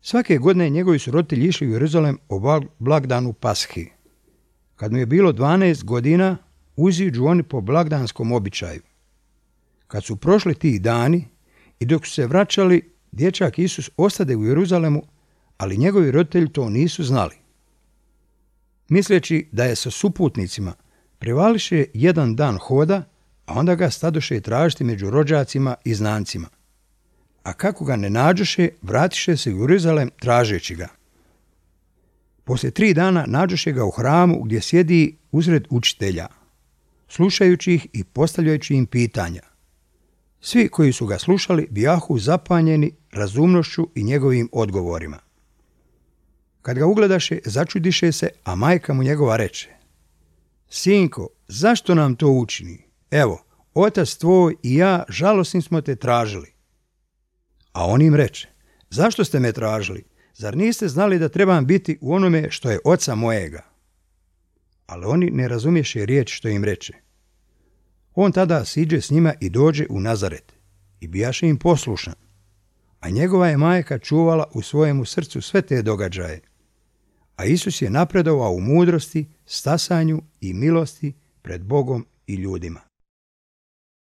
Svake godine njegovi su roditelji išli u Jeruzalem o blagdanu Pashi. Kad mu je bilo 12 godina, uziđu oni po blagdanskom običaju. Kad su prošli ti dani i dok su se vraćali, dječak Isus ostade u Jeruzalemu, ali njegovi roditelji to nisu znali. Misleći da je sa suputnicima, prevališe jedan dan hoda, a onda ga stadoše tražiti među rođacima i znancima. A kako ga ne nađoše, vratiše se u Jeruzalem tražeći ga. Poslije 3 dana nađoše ga u hramu gdje sjedi uzred učitelja, slušajući ih i postavljajući im pitanja. Svi koji su ga slušali bijahu zapanjeni razumnošću i njegovim odgovorima. Kad ga ugledaše, začudiše se, a majka mu njegova reče: Sinko, zašto nam to učini? Evo, otac tvoj i ja žalosni smo te tražili. A on im reče: Zašto ste me tražili? Zar niste znali da trebam biti u onome što je oca mojega? Ali oni ne razumješe riječ što im reče. On tada siđe s njima i dođe u Nazaret i bijaše im poslušan, a njegova je majka čuvala u svojemu srcu sve te događaje. A Isus je napredovao u mudrosti, stasanju i milosti pred Bogom i ljudima.